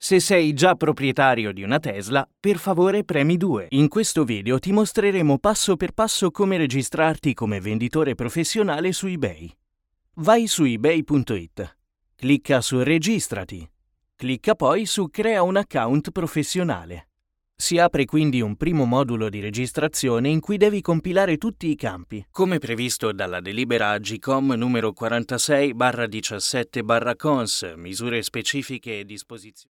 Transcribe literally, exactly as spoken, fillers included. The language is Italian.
Se sei già proprietario di una Tesla, per favore premi due. In questo video ti mostreremo passo per passo come registrarti come venditore professionale su eBay. Vai su ebay punto it, clicca su Registrati, clicca poi su Crea un account professionale. Si apre quindi un primo modulo di registrazione in cui devi compilare tutti i campi, come previsto dalla delibera Agcom numero quarantasei barra diciassette barra cons, misure specifiche e disposizioni.